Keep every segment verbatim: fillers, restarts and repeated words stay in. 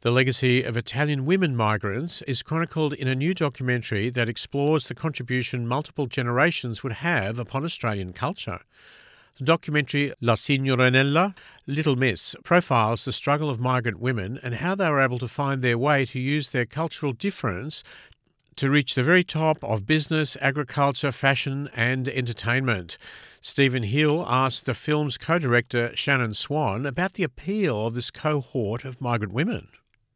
The legacy of Italian women migrants is chronicled in a new documentary that explores the contribution multiple generations would have upon Australian culture. The documentary La Signorinella, Little Miss, profiles the struggle of migrant women and how they were able to find their way to use their cultural difference to reach the very top of business, agriculture, fashion and entertainment. Stephen Hill asked the film's co-director Shannon Swan about the appeal of this cohort of migrant women.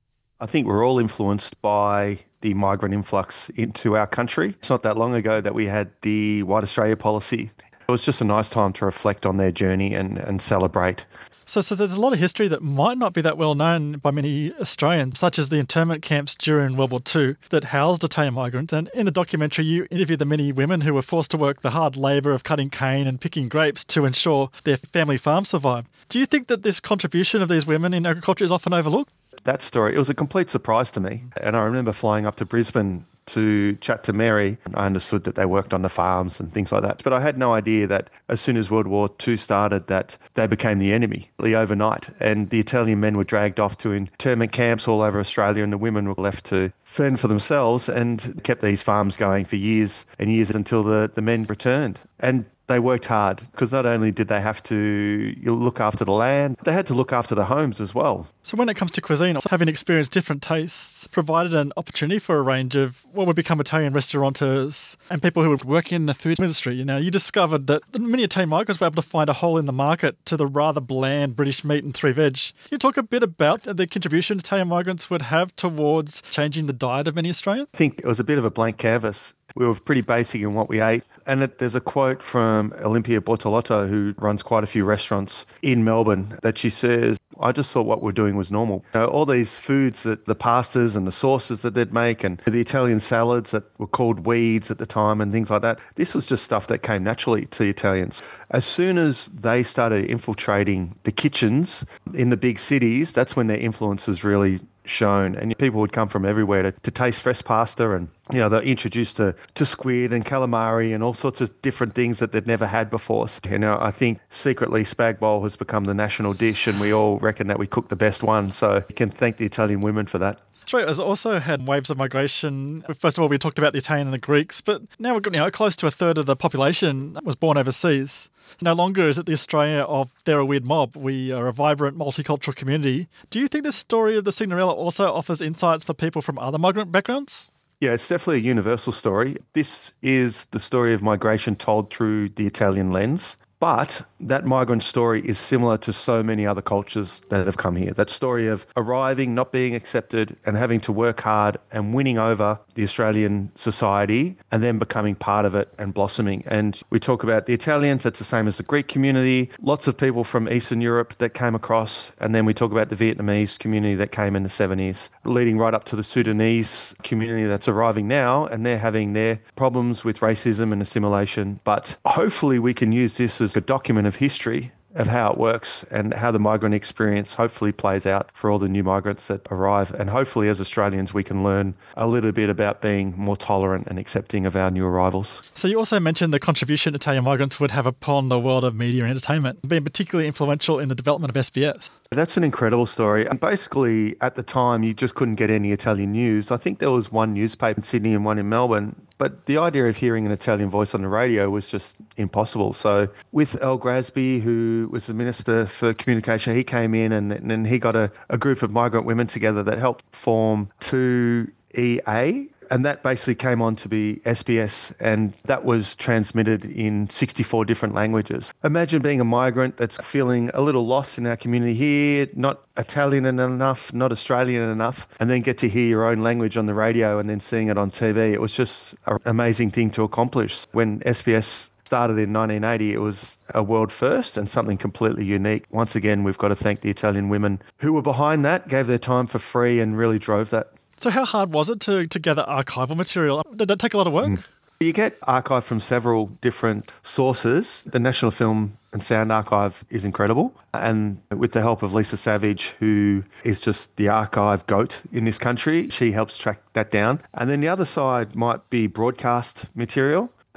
I think we're all influenced by the migrant influx into our country. It's not that long ago that we had the White Australia policy. It was just a nice time to reflect on their journey and, and celebrate. So, so there's a lot of history that might not be that well known by many Australians, such as the internment camps during World War Two that housed Italian migrants. And in the documentary, you interview the many women who were forced to work the hard labour of cutting cane and picking grapes to ensure their family farm survived. Do you think that this contribution of these women in agriculture is often overlooked? That story, it was a complete surprise to me. And I remember flying up to Brisbane to chat to Mary. I understood that they worked on the farms and things like that. But I had no idea that as soon as World War Two started, that they became the enemy overnight. And the Italian men were dragged off to internment camps all over Australia, and the women were left to fend for themselves and kept these farms going for years and years until the, the men returned. And they worked hard because not only did they have to look after the land, they had to look after the homes as well. So when it comes to cuisine, having experienced different tastes provided an opportunity for a range of what would become Italian restaurateurs and people who would work in the food industry. You know, you discovered that many Italian migrants were able to find a hole in the market to the rather bland British meat and three veg. Can you talk a bit about the contribution Italian migrants would have towards changing the diet of many Australians? I think it was a bit of a blank canvas. We were pretty basic in what we ate. And it, there's a quote from Olympia Bortolotto, who runs quite a few restaurants in Melbourne, that she says, I just thought what we're doing was normal. You know, all these foods, that the pastas and the sauces that they'd make and the Italian salads that were called weeds at the time and things like that, this was just stuff that came naturally to the Italians. As soon as they started infiltrating the kitchens in the big cities, that's when their influence was really shown, and people would come from everywhere to, to taste fresh pasta, and you know they're introduced to, to squid and calamari and all sorts of different things that they'd never had before. So, you know, I think secretly spag bowl has become the national dish, and we all reckon that we cook the best one. So you can thank the Italian women for that. Australia has also had waves of migration. First of all, we talked about the Italian and the Greeks, but now we've got, you know, close to a third of the population was born overseas. No longer is it the Australia of they're a weird mob. We are a vibrant multicultural community. Do you think the story of the Signorella also offers insights for people from other migrant backgrounds? Yeah, it's definitely a universal story. This is the story of migration told through the Italian lens. But that migrant story is similar to so many other cultures that have come here. That story of arriving, not being accepted, and having to work hard and winning over the Australian society and then becoming part of it and blossoming. And we talk about the Italians, that's the same as the Greek community, lots of people from Eastern Europe that came across, and then we talk about the Vietnamese community that came in the seventies, leading right up to the Sudanese community that's arriving now, and they're having their problems with racism and assimilation. But hopefully we can use this as a document of history of how it works and how the migrant experience hopefully plays out for all the new migrants that arrive. And hopefully as Australians we can learn a little bit about being more tolerant and accepting of our new arrivals. So you also mentioned the contribution Italian migrants would have upon the world of media and entertainment, being particularly influential in the development of S B S. That's an incredible story. And basically at the time you just couldn't get any Italian news. I think there was one newspaper in Sydney and one in Melbourne. But the idea of hearing an Italian voice on the radio was just impossible. So with Al Grasby, who was the Minister for Communication, he came in and then he got a, a group of migrant women together that helped form two E A. And that basically came on to be S B S, and that was transmitted in sixty-four different languages. Imagine being a migrant that's feeling a little lost in our community here, not Italian enough, not Australian enough, and then get to hear your own language on the radio and then seeing it on T V. It was just an amazing thing to accomplish. When S B S started in nineteen eighty, it was a world first and something completely unique. Once again, we've got to thank the Italian women who were behind that, gave their time for free and really drove that. So how hard was it to, to gather archival material? Did that take a lot of work? Mm. You get archive from several different sources. The National Film and Sound Archive is incredible. And with the help of Lisa Savage, who is just the archive goat in this country, she helps track that down. And then the other side might be broadcast material.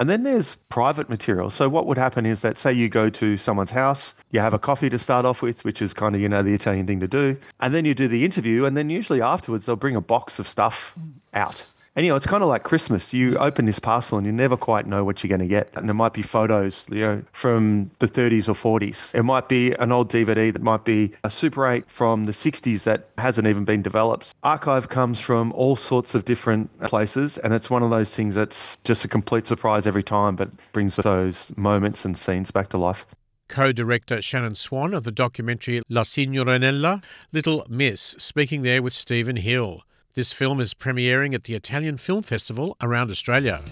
And then there's private material. So what would happen is that, say you go to someone's house, you have a coffee to start off with, which is kind of, you know, the Italian thing to do. And then you do the interview, and then usually afterwards they'll bring a box of stuff out. And, you know, it's kind of like Christmas. You open this parcel and you never quite know what you're going to get. And there might be photos, you know, from the thirties or forties. It might be an old D V D that might be a Super eight from the sixties that hasn't even been developed. Archive comes from all sorts of different places, and it's one of those things that's just a complete surprise every time, but brings those moments and scenes back to life. Co-director Shannon Swan of the documentary La Signorinella, Little Miss, speaking there with Stephen Hill. This film is premiering at the Italian Film Festival around Australia.